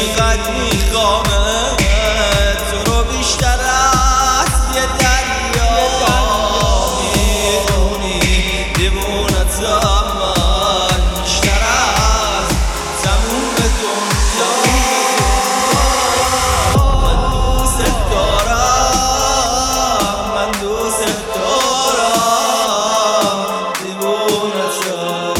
چقدر میخوامه تو رو بیشتر از یه دریا میدونی دیوونتم من بیشتر از تموم دنیا من دوست دارم من دوست دارم دیوونتم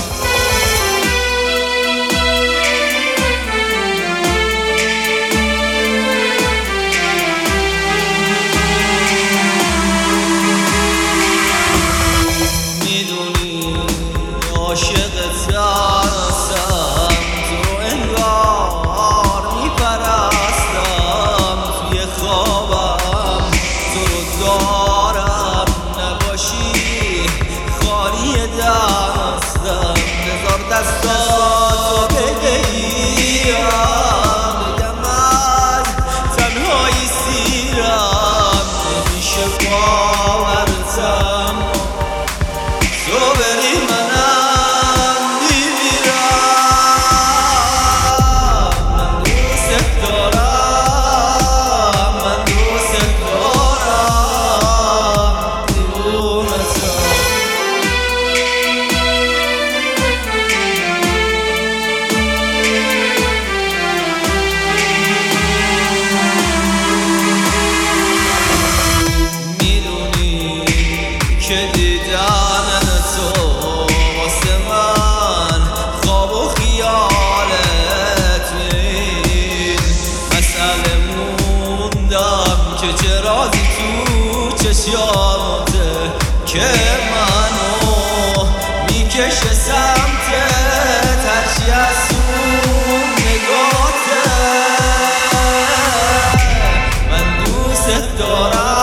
عاشقت هستم تو رو انگار میپرستم توی خوابم تو رو دارم نباشی خالی دستم بذار دستاتو بگیرم بگم از تنهایی سیرم نمیشه باورتم تو بری منم میمیرم من دوست دارم من دوست دارم دیوونتم میدونی که دیدن تو واسه من خواب و خیالت این مسئله موندم که چرازی تو چشیاته که منو میکشه سمتت هرچی از اون نگاته من دوست دارم